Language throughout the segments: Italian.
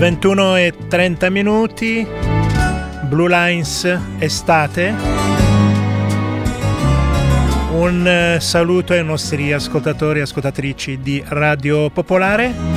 21:30, Blue Lines estate. Un saluto ai nostri ascoltatori e ascoltatrici di Radio Popolare.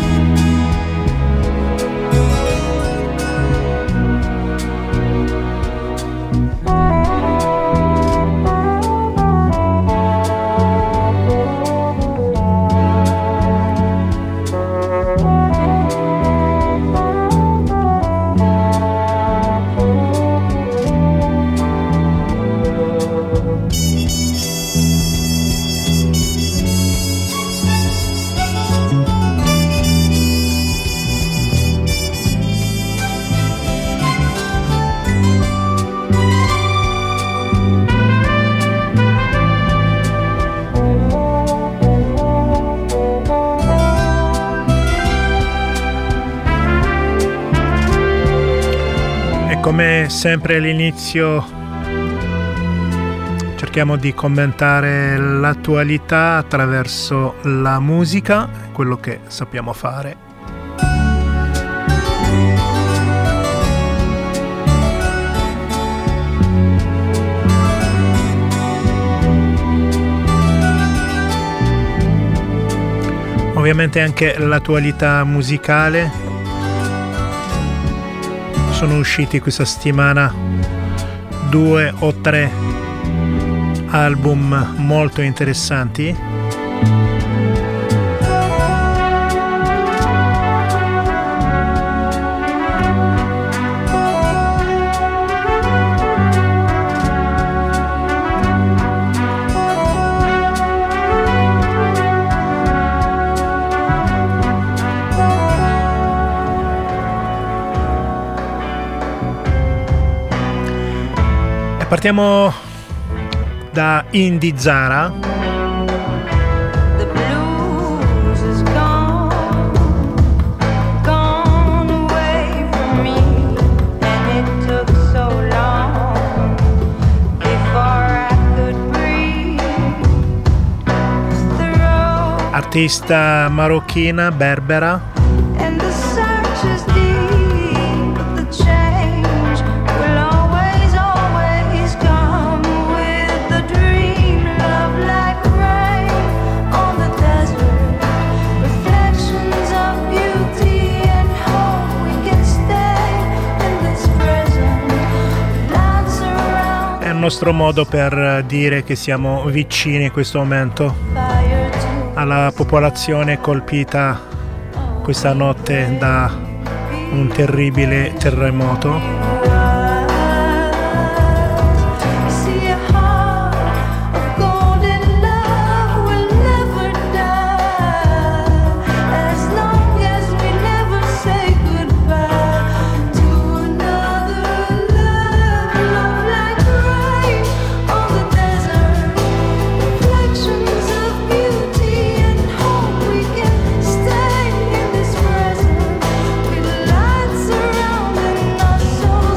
Come sempre all'inizio cerchiamo di commentare l'attualità attraverso la musica, quello che sappiamo fare. Ovviamente anche l'attualità musicale. Sono usciti questa settimana 2 o 3 album molto interessanti. Partiamo da Indy Zara. Artista marocchina, berbera. Il nostro modo per dire che siamo vicini in questo momento alla popolazione colpita questa notte da un terribile terremoto. So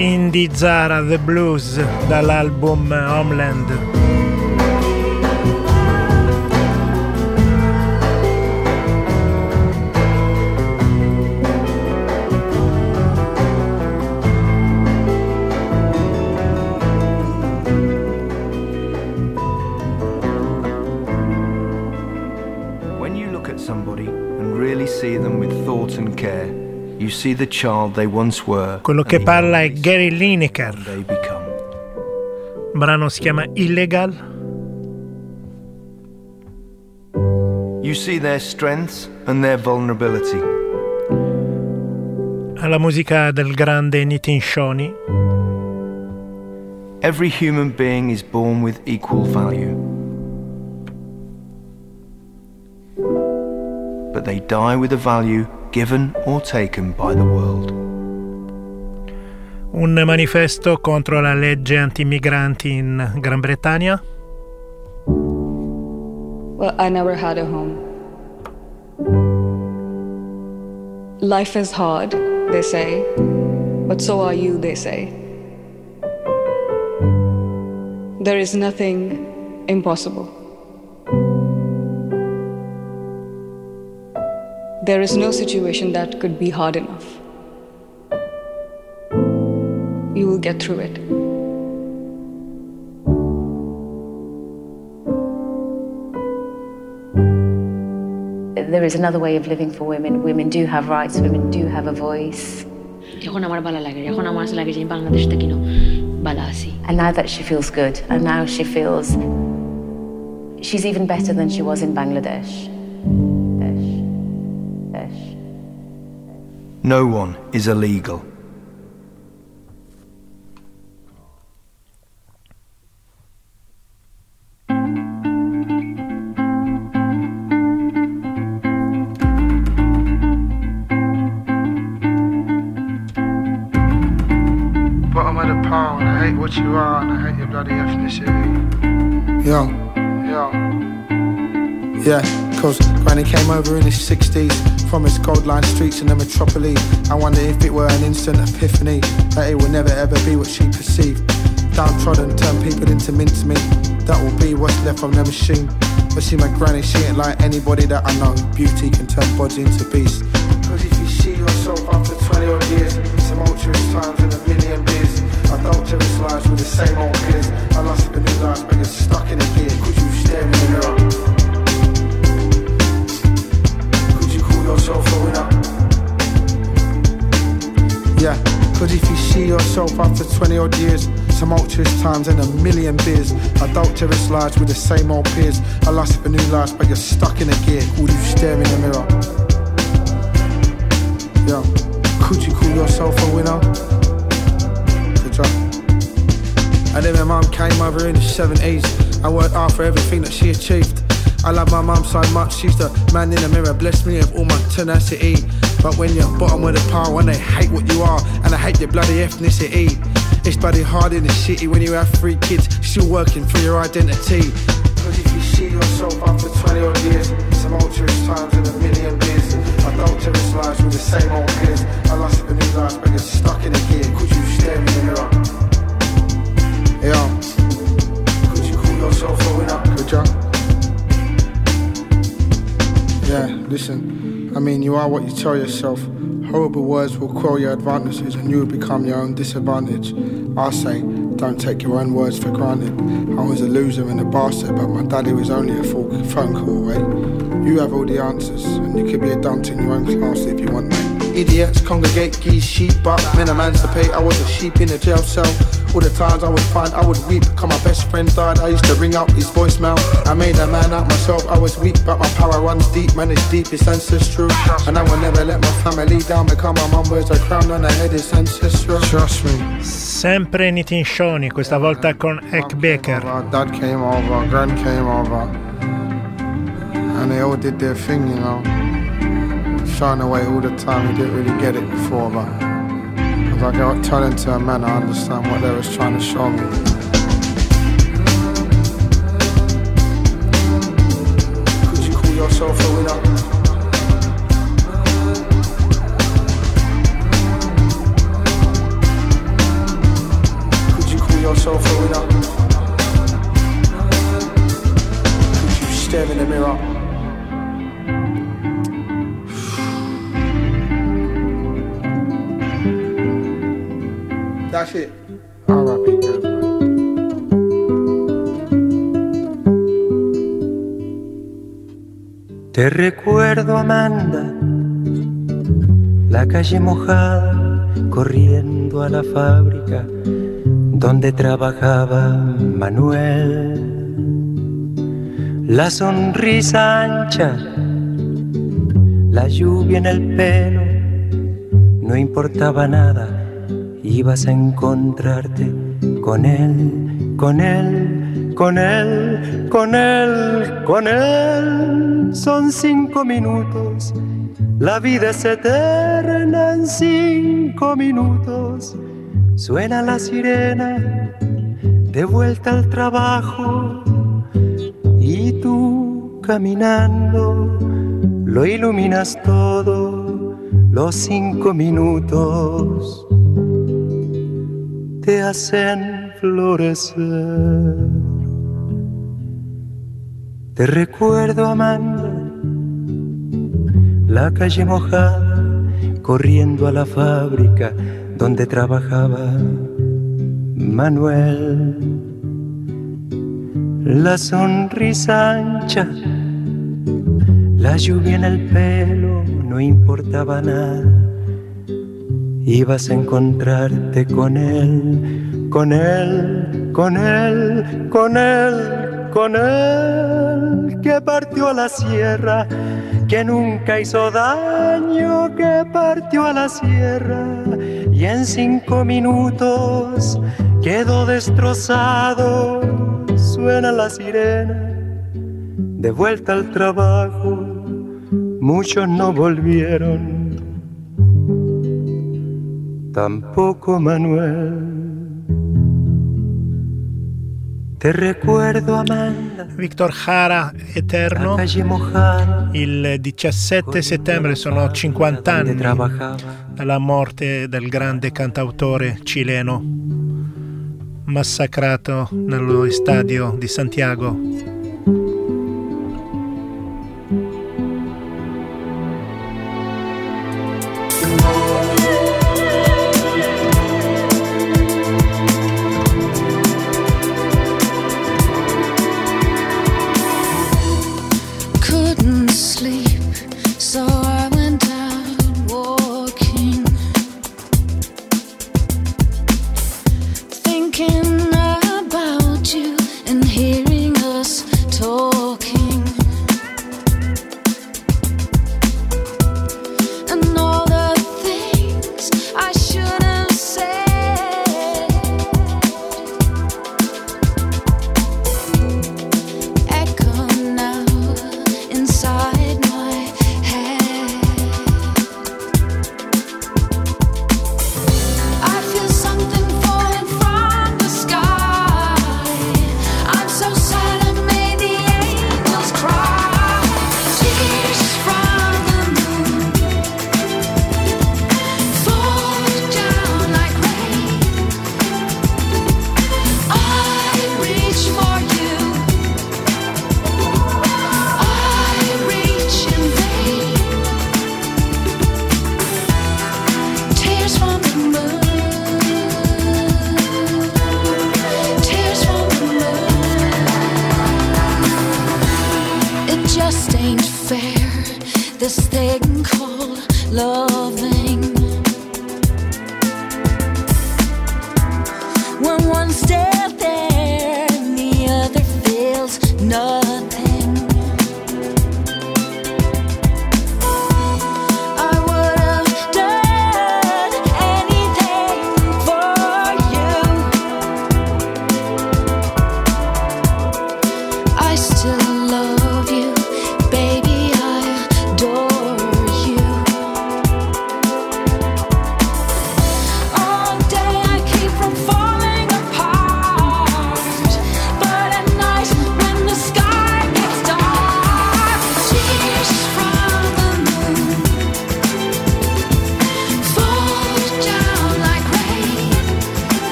Indy Zara The Blues dall'album Homeland. When you look at somebody and really see them with thought and care, you see the child they once were. Quello che parla è Gary Lineker. They become. Il brano si chiama Illegal. You see their strengths and their vulnerability. Alla musica del grande Nitin Shoni. Every human being is born with equal value. But they die with a value given or taken by the world. Un manifesto contro la legge anti-migranti in Gran Bretagna. Well, I never had a home. Life is hard, they say, but so are you, they say. There is nothing impossible. There is no situation that could be hard enough. You will get through it. There is another way of living for women. Women do have rights, women do have a voice. And now that she feels good, and now she feels she's even better than she was in Bangladesh. No one is illegal. Bottom of the pile, and I hate what you are, and I hate your bloody ethnicity. Yeah, cause Granny came over in his 60s from his gold line streets in the metropole. I wonder if it were an instant epiphany that it will never ever be what she perceived. Downtrodden, turn people into mincemeat. That will be what's left from the machine. But see, my granny, she ain't like anybody that I know. Beauty can turn bodies into beasts. Cause if you see yourself after 20 odd years, tumultuous times and a million beers, adulterous lives with the same old peers. I lost a new life, but you're stuck in a gear. Could you stare in the mirror? Yourself a winner. Yeah, cause if you see yourself after 20 odd years, tumultuous times and a million beers, adulterous lives with the same old peers, I lost for new lives, but you're stuck in a gear. Could you stare in the mirror? Yeah, could you call yourself a winner? Good job. And then my mum came over in the 70s and worked hard for everything that she achieved. I love my mum so much, she's the man in the mirror, bless me with all my tenacity. But when you're bottom of the pile, when they hate what you are, and I hate your bloody ethnicity, it's bloody hard in the city when you have 3 kids, still working for your identity. Cause if you see yourself after 20 odd years, tumultuous times and a million beers, adulterous lives with the same old peers, I lost for new lives, but you're stuck in a gear. Could you stare in the mirror? Yeah. Could you call yourself a winner? Could you? Yeah, listen, I mean, you are what you tell yourself. Horrible words will quell your advantages and you will become your own disadvantage. I say, don't take your own words for granted. I was a loser and a bastard, but my daddy was only a phone call away. You have all the answers, and you could be a dunt in your own class if you want, mate. Idiots congregate, geese, sheep, but men emancipate. I was a sheep in a jail cell. All the times I would find, I would weep, cause my best friend died. I used to ring up his voicemail. I made a man out myself, I was weak, but my power runs deep, man, it's deep, it's ancestral. And I will never let my family down, because my mum wears a crown on her head, it's ancestral. Trust me. Sempre Nitin Shoni, questa volta con Ek Baker. Dad came over, Gran came over, and they all did their thing, you know. Shine away all the time, we didn't really get it before, but as I got talent to a man, I understand what they was trying to show me. Could you call yourself a winner? That's it. R.I.P. girls, man. Te recuerdo, Amanda, la calle mojada, corriendo a la fábrica donde trabajaba Manuel. La sonrisa ancha, la lluvia en el pelo, no importaba nada, ibas a encontrarte con él, con él, con él, con él, con él. Son 5 minutos, la vida es eterna en 5 minutos. Suena la sirena, de vuelta al trabajo, y tú caminando lo iluminas todo. Los 5 minutos te hacen florecer. Te recuerdo, Amanda, la calle mojada, corriendo a la fábrica donde trabajaba Manuel. La sonrisa ancha, la lluvia en el pelo, no importaba nada, ibas a encontrarte con él, con él, con él, con él, con él, que partió a la sierra, que nunca hizo daño, que partió a la sierra y en 5 minutos quedó destrozado. Suena la sirena, de vuelta al trabajo, muchos no volvieron, tampoco Manuel. Te recuerdo, Amanda. Victor Jara, Eterno. Il 17 settembre sono 50 anni dalla morte del grande cantautore cileno, massacrato nello stadio di Santiago. Thinking about you and hearing us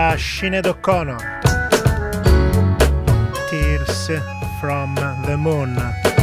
era Sinéad O'Connor, Tears from the Moon.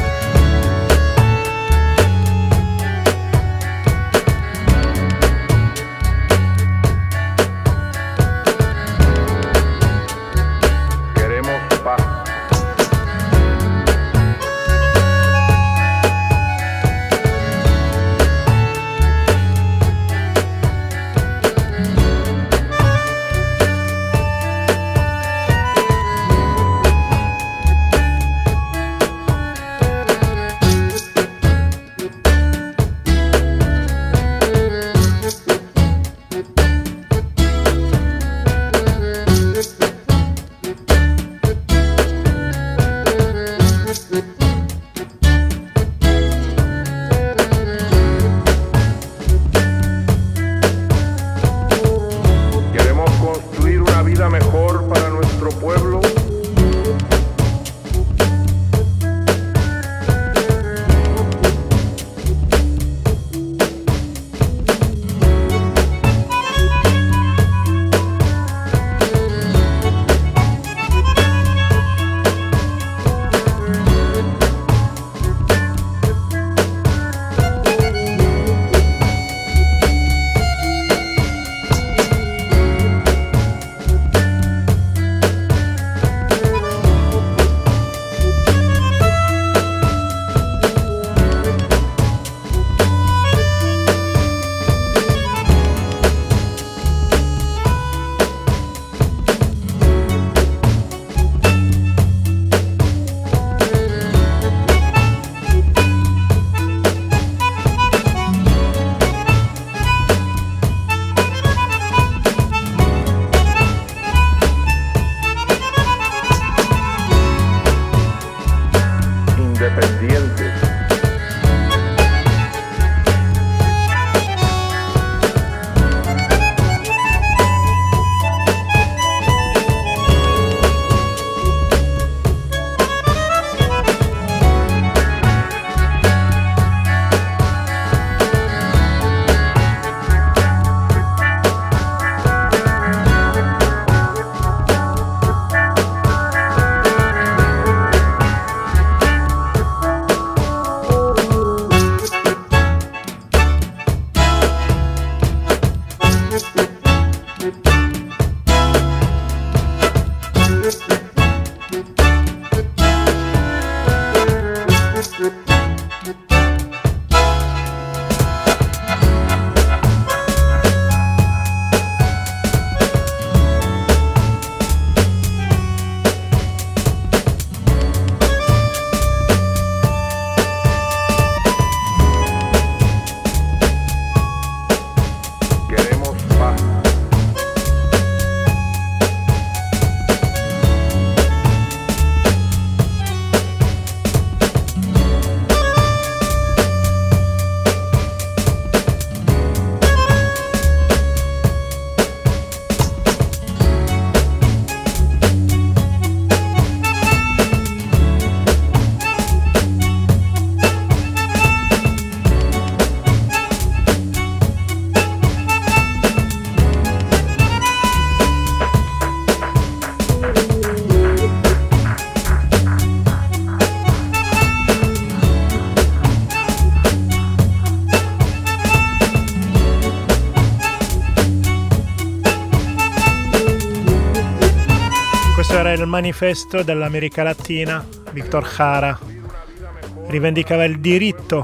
Questo era il manifesto dell'America Latina. Víctor Jara rivendicava il diritto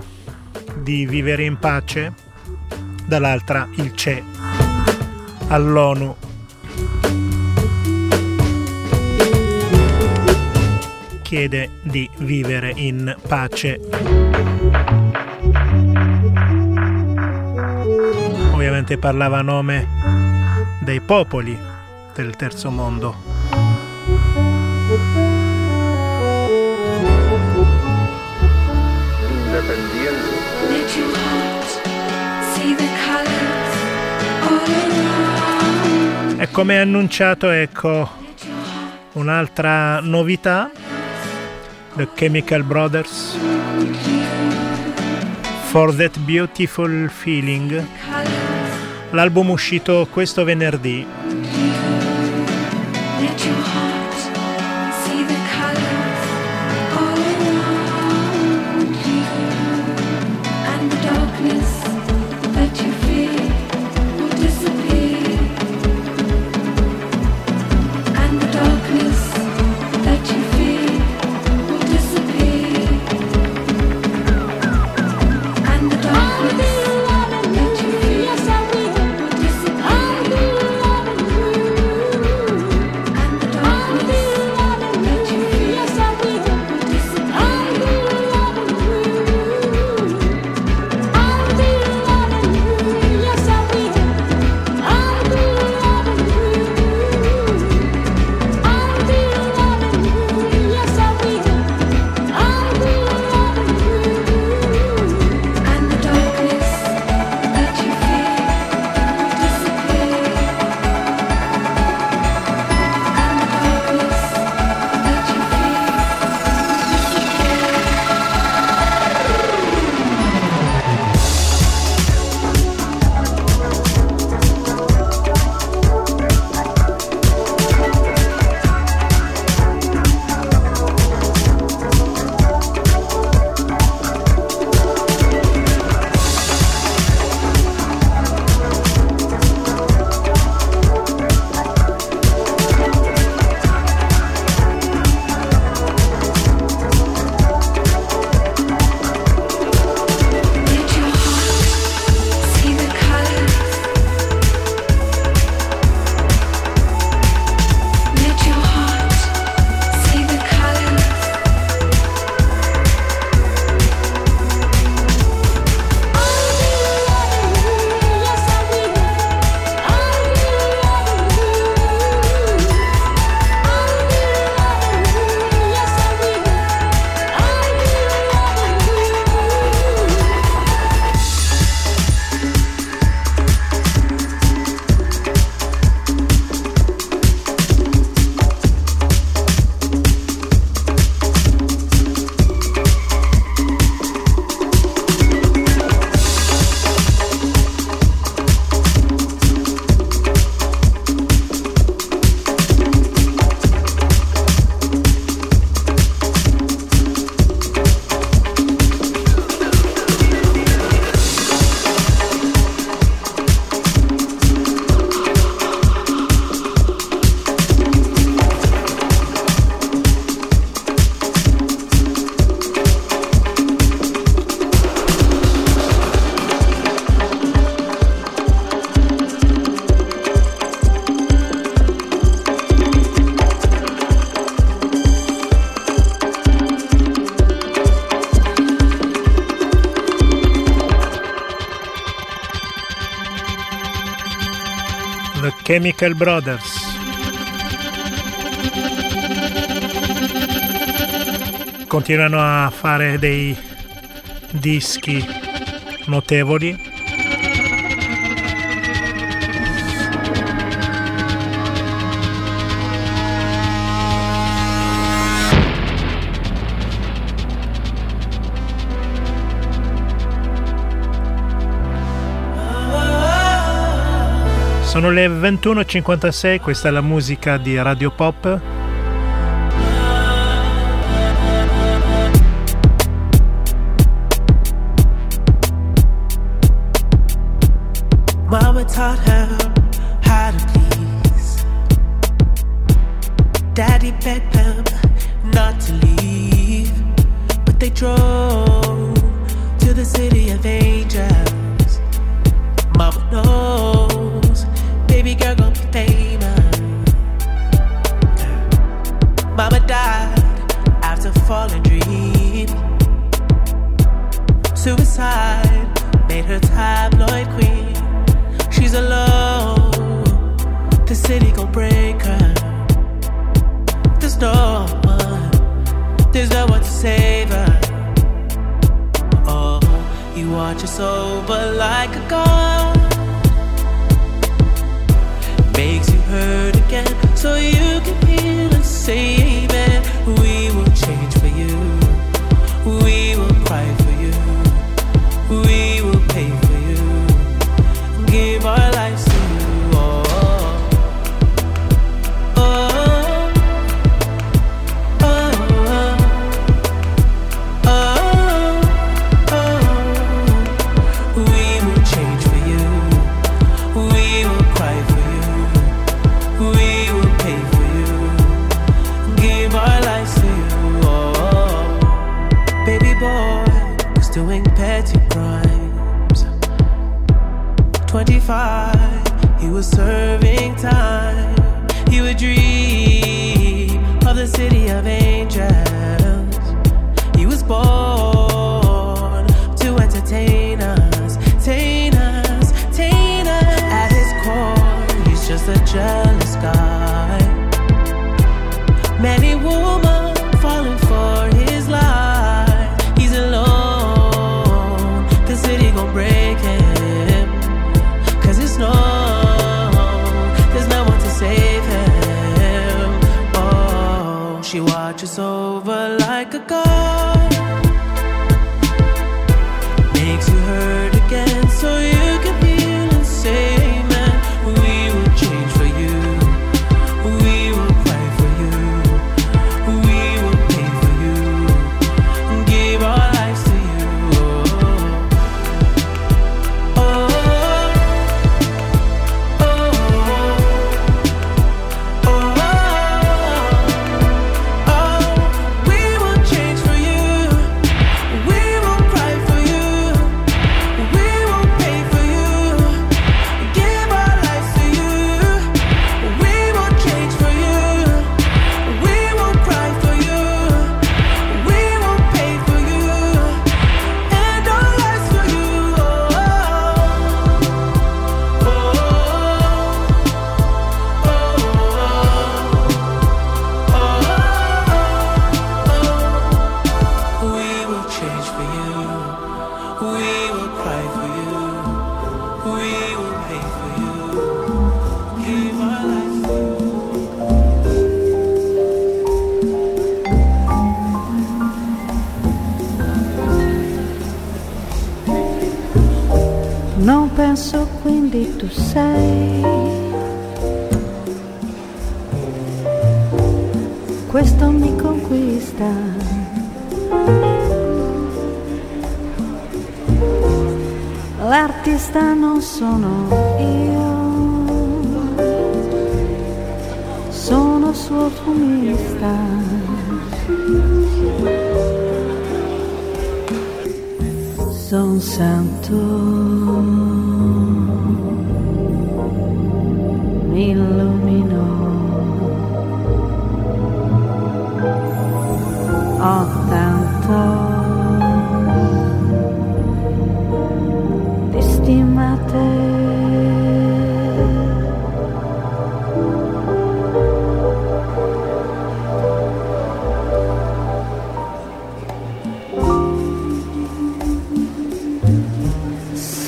di vivere in pace, dall'altra il CE all'ONU chiede di vivere in pace. Ovviamente parlava a nome dei popoli del terzo mondo. E come annunciato, ecco un'altra novità, The Chemical Brothers, For That Beautiful Feeling, l'album uscito questo venerdì. Chemical Brothers. Continuano a fare dei dischi notevoli. Sono le 21:56, questa è la musica di Radio Pop. Mama taught her how to please. Daddy begged them not to leave, but they drove to the city of angels. Mama knows, baby girl gon' be famous. Mama died after falling dream. Suicide made her tabloid queen. She's alone, the city gon' break her. There's no one to save her. Oh, you watch us over like a god. Makes you hurt again, so you can heal and save it. We will change for you, we will cry for you, we will pay for you, give our lives to you. Oh, oh, oh, oh, oh, oh. We will change for you, we will cry for you, we will pay for you, give our lives to you. Oh, baby boy was doing petty crimes. 25, he was serving time. He would dream of the city of angels. He was born to entertain us, entertain us, entertain us. At his core, he's just a jealous guy. Many women falling for his lies. He's alone, the city gon' break him. Cause there's no one to save him. Oh, she watches over like a god. Makes you hurt again, so you can heal and say amen. We will change for you, we will cry for you, we will pay for you, give our lives to you. Oh, oh, oh, oh, oh. We will change for you, we will cry for you, we will pay for you, give our lives to you. We will change for you, we will cry for you, we will pay for you, and our lives for you. Oh, oh, oh, oh. We will change for you, we will cry for you, we will pay for you, give our lives to you. Non penso quindi tu sei questo mi conquista. L'artista non sono io, sono suo fumista. Son santo, mi illuminò. Ho tanto di stima te,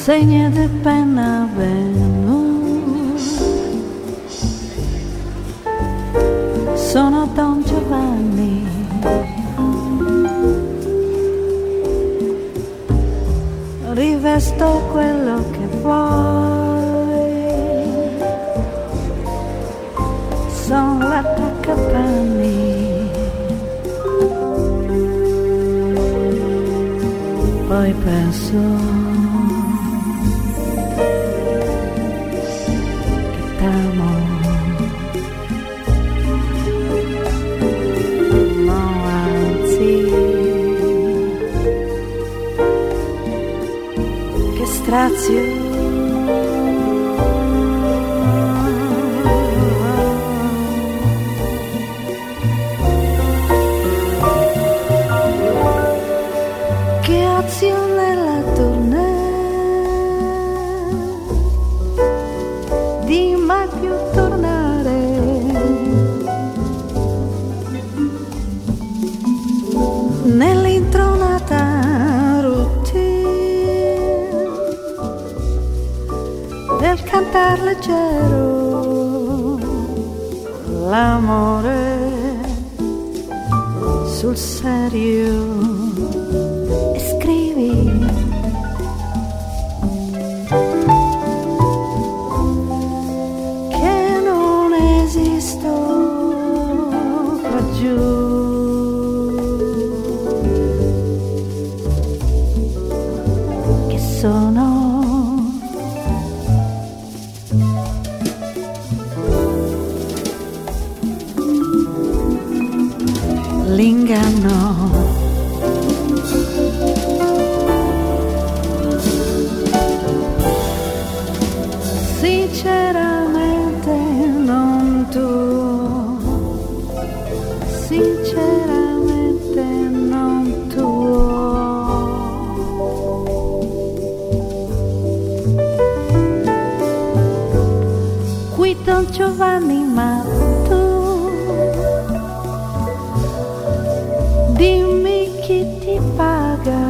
segni di penna venuti. Sono Don Giovanni, rivesto quello che vuoi, sono l'attaccapanni, poi penso che t'amo. Strazio, che azione la tournée di mai più tornare, nell'intronata routine del cantar leggero, l'amore sul serio, e scrivi che non esisto qua giù, che sono l'inganno. Sinceramente non tuo, sinceramente non tuo. Qui Don Giovanni, ma dimmi chi ti paga.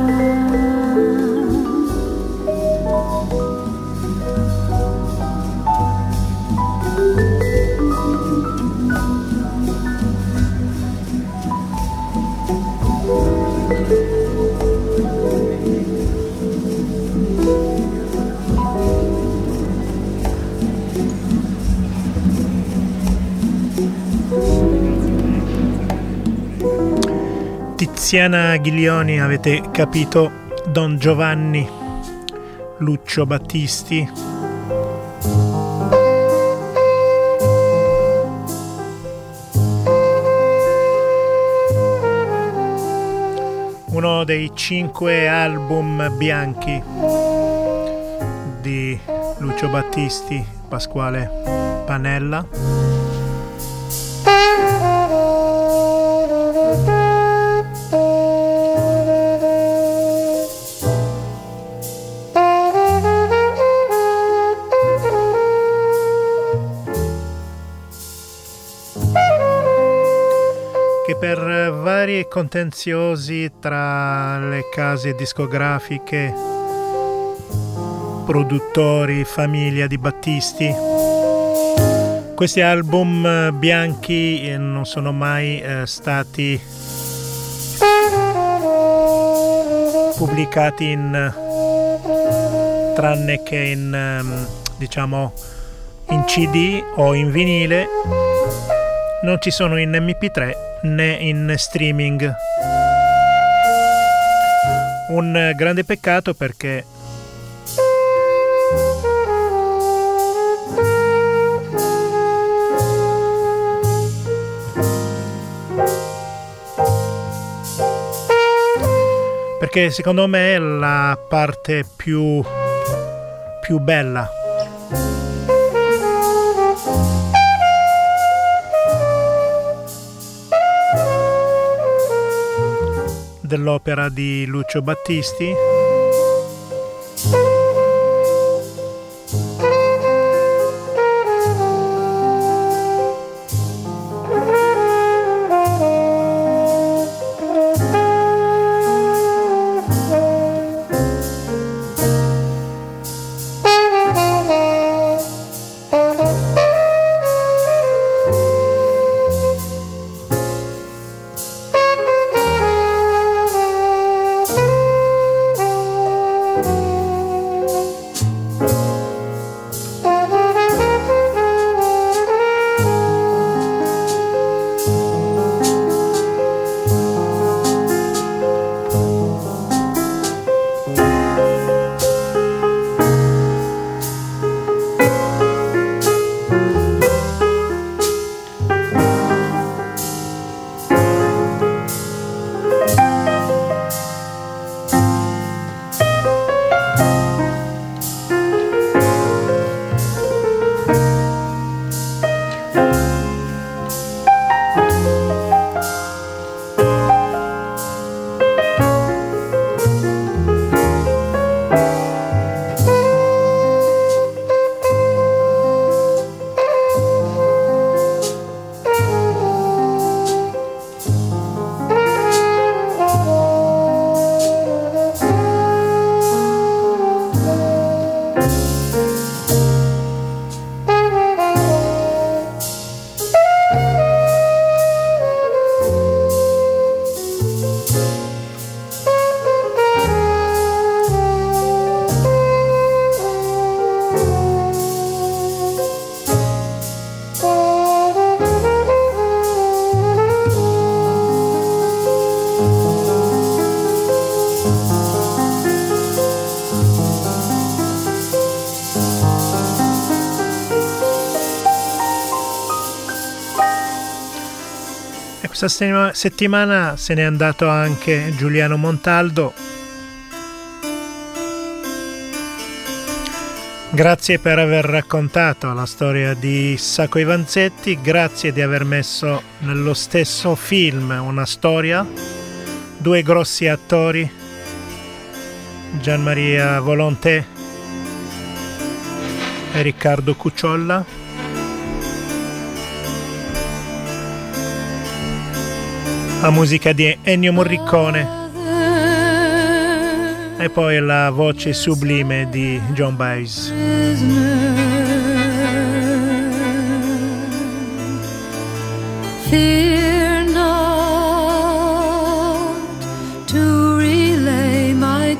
Tiziana Ghiglioni, avete capito? Don Giovanni, Lucio Battisti. Uno dei 5 album bianchi di Lucio Battisti, Pasquale Panella. Per vari contenziosi tra le case discografiche, produttori, famiglia di Battisti, questi album bianchi non sono mai stati pubblicati tranne che in diciamo in CD o in vinile, non ci sono in MP3 né in streaming. Un grande peccato, perché secondo me è la parte più bella dell'opera di Lucio Battisti. E questa settimana se n'è andato anche Giuliano Montaldo. Grazie per aver raccontato la storia di Sacco Vanzetti, grazie di aver messo nello stesso film una storia, due grossi attori, Gianmaria Volonté e Riccardo Cucciolla. La musica di Ennio Morricone e poi la voce sublime di Joan Baez. Fear not to relay my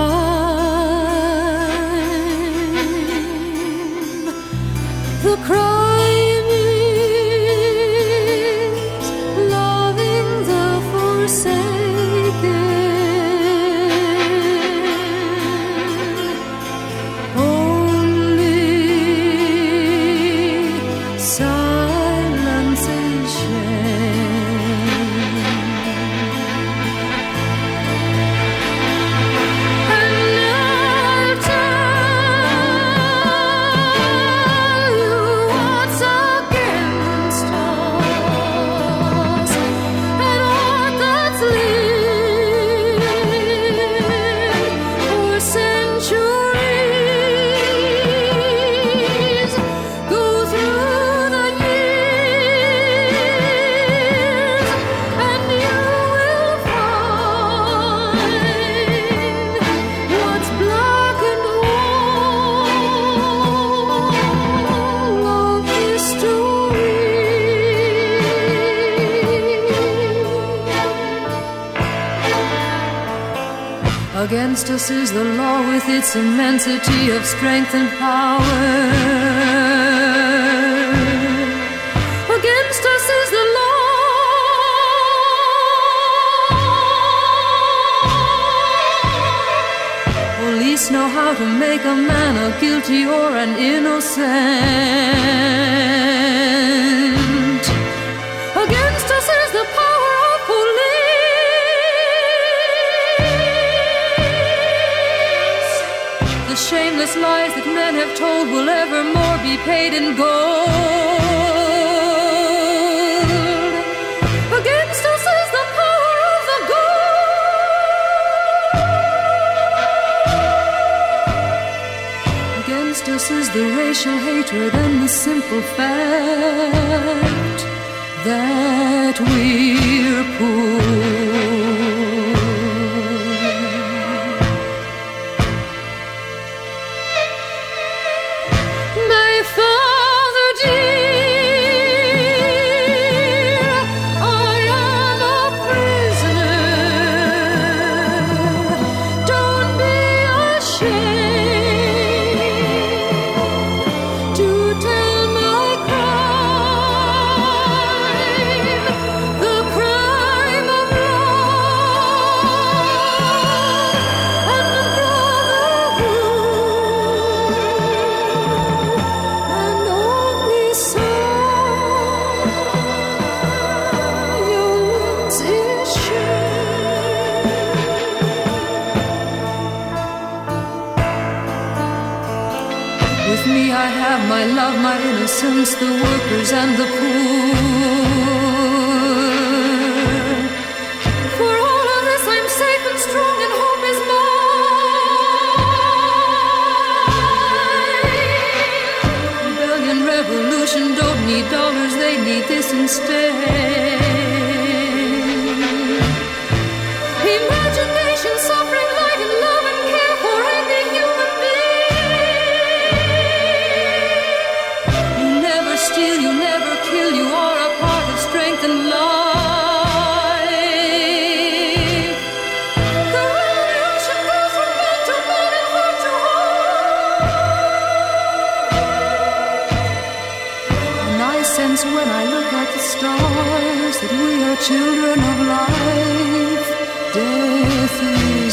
crime. The crime is loving the forsaken. Against us is the law with its immensity of strength and power. Against us is the law. Police know how to make a man a guilty or an innocent. Against us is the power of police. Shameless lies that men have told will evermore be paid in gold. Against us is the power of the gold. Against us is the racial hatred and the simple fact that we're poor. My love, my innocence, the workers and the poor. For all of this I'm safe and strong and hope is mine. Rebellion, revolution don't need dollars, they need this instead. Imagination, suffering, light and love and care for every human being. Steal, you never kill, you are a part of strength and life. The revolution goes from man to man and heart to heart. And I sense when I look at the stars that we are children of life. Death is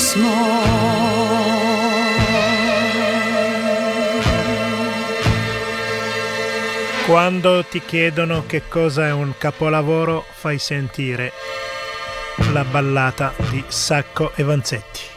small. Quando ti chiedono che cosa è un capolavoro, fai sentire la ballata di Sacco e Vanzetti.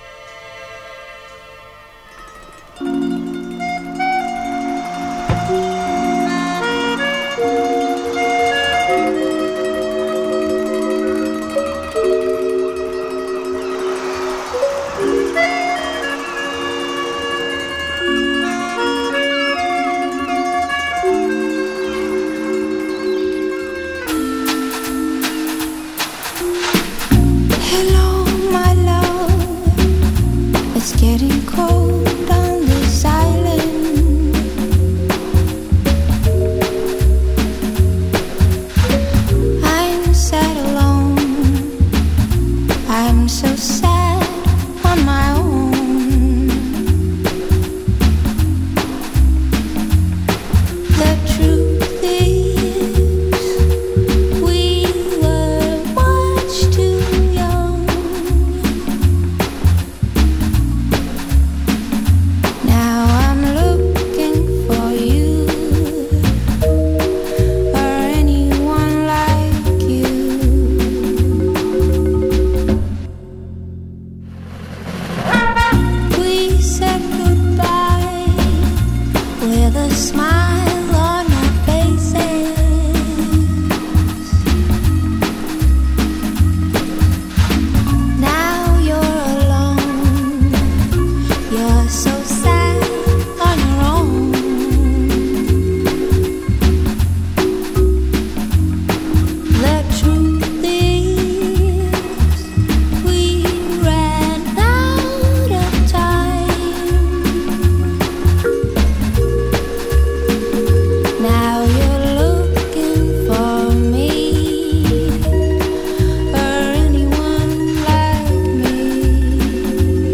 Hello, my love. It's getting cold on this island. I'm sad alone. I'm so sad on my own. The truth is, we were much too young. Now I'm looking for you or anyone like you. We said goodbye with a smile on our faces. Now you're alone. You're so sad on your own. The truth is, we ran out of time. Now you're looking for me or anyone like me.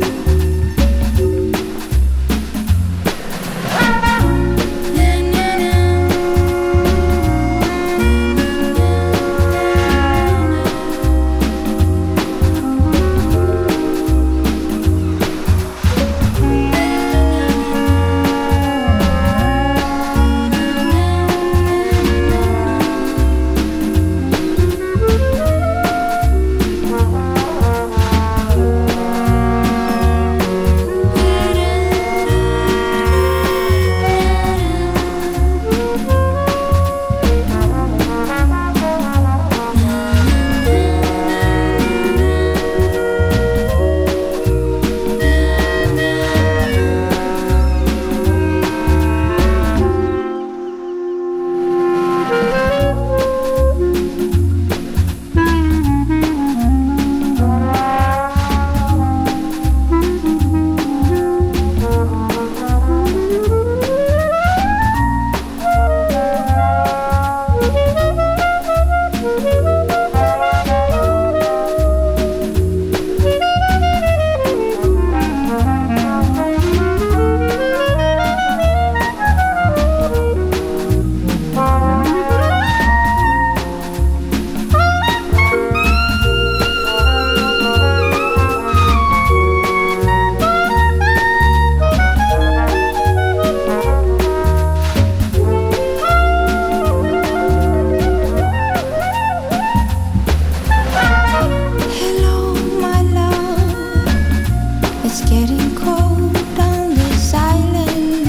Hello, my love. It's getting cold on this island.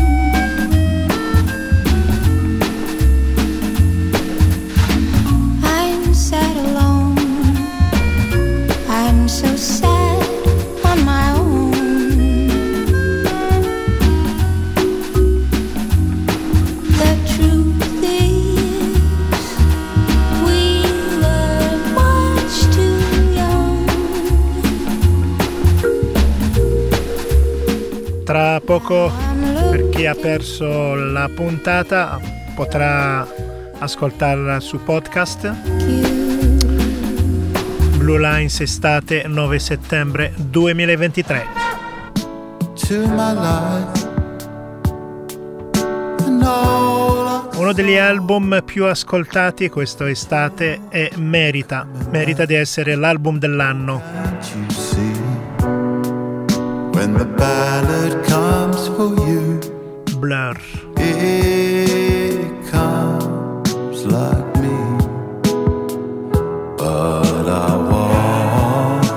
I'm sad alone. I'm so sad on my own. The truth is, we were much too young. Tra poco, per chi ha perso la puntata, potrà ascoltarla su podcast. Blue Lines estate 9 settembre 2023. To my life and all I Uno degli album più ascoltati quest'estate è Merita di essere l'album dell'anno. you see when the ballad comes for you. Blur. It comes like me, but I won't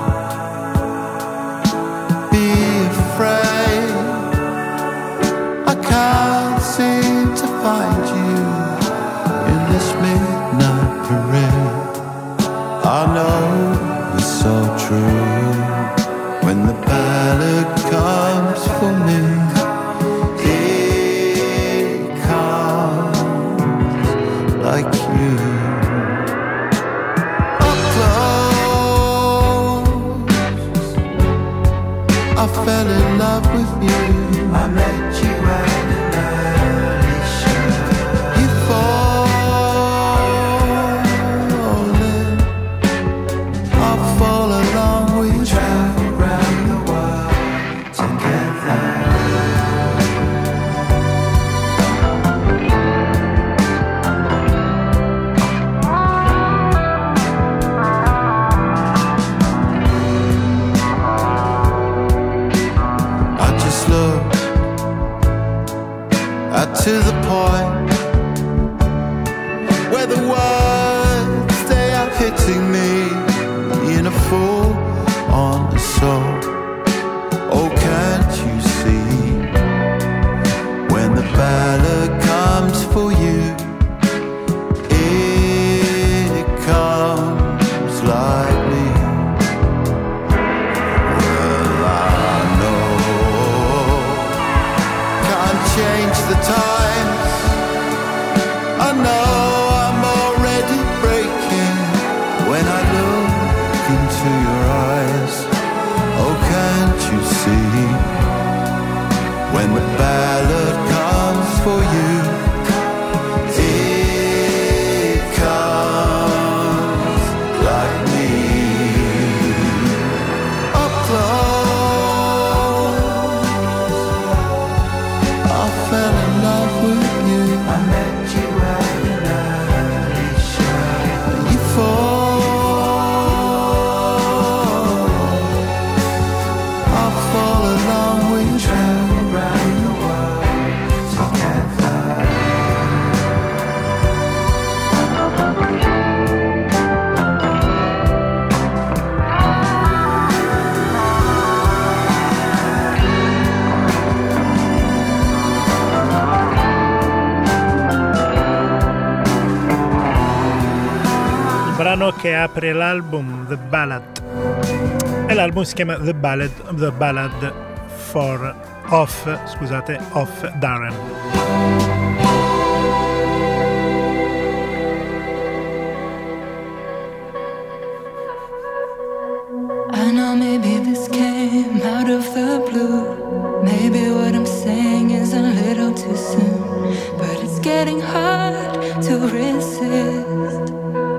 be afraid. I can't seem to find you in this midnight parade. I know it's so true. When the ballad comes for me, it comes like you. Up close, I fell in love with you. I met you at an early show. You falling, I'll fall along with you. Travel round the world together. I just look to the point where the words they are hitting me in a full on the soul. Oh, can't you see? When the ballad comes for you, it comes like me. Well, I know can't change the times. I know I'm already breaking when I look into your eyes. Oh, can't you see? When the ballad comes for you, it comes like me. Up close, I fell in love with you. I met you at an early show. You fall, I'll fall along with you. Travel round the world together. Il brano che apre l'album The Ballad, e l'album si chiama The Ballad of Darren. I know maybe this came out of the blue. Maybe what I'm saying is a little too soon, but it's getting hard to resist.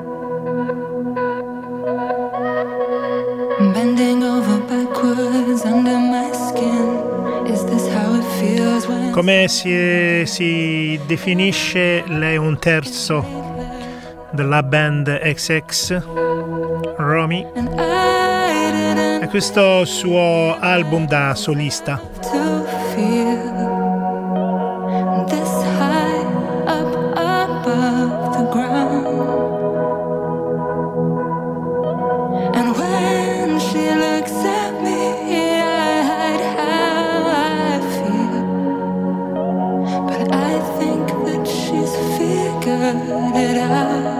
Bending over backwards under my skin. Is this how it feels when Come si definisce, lei è un terzo della band XX, Romy, e questo suo album da solista. to feel this high up above the ground? And when she looks at me, I hide how I feel, but I think that she's figured it out.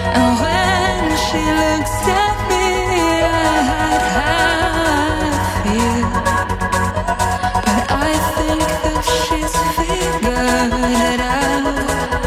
And when she looks at me, I feel. But I think that she's figured it out.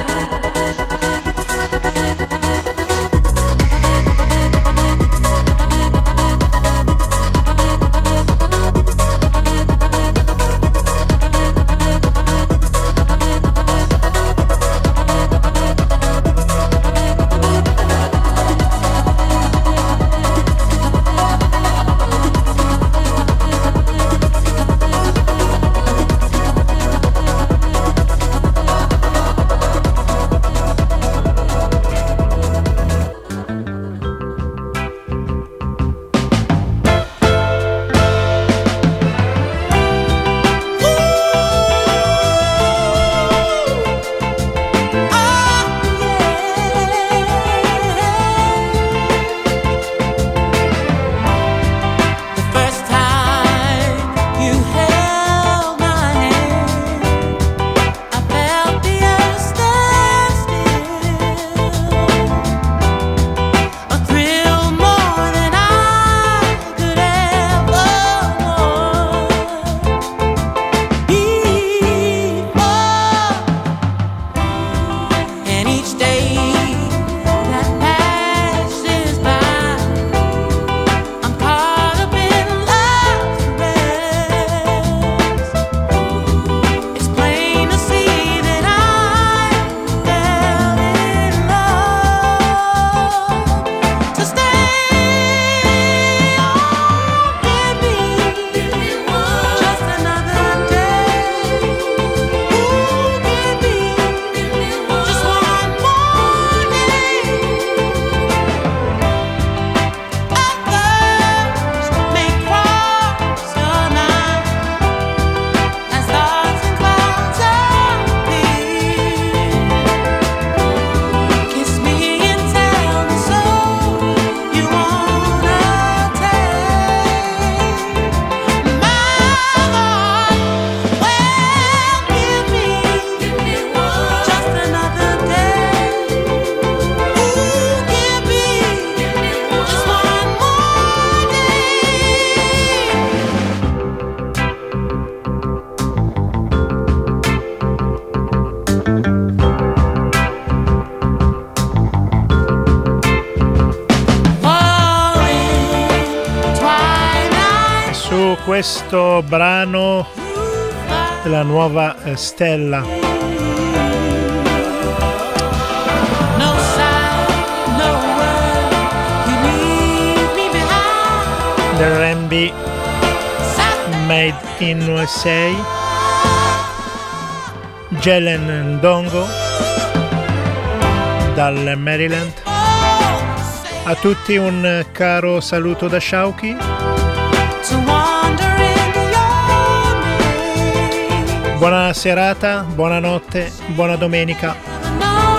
Questo brano della nuova Stella. Dell'R&B Made in USA, Jelen Ndongo dal Maryland. A tutti un caro saluto da Shauki. Buona serata, buonanotte, buona domenica.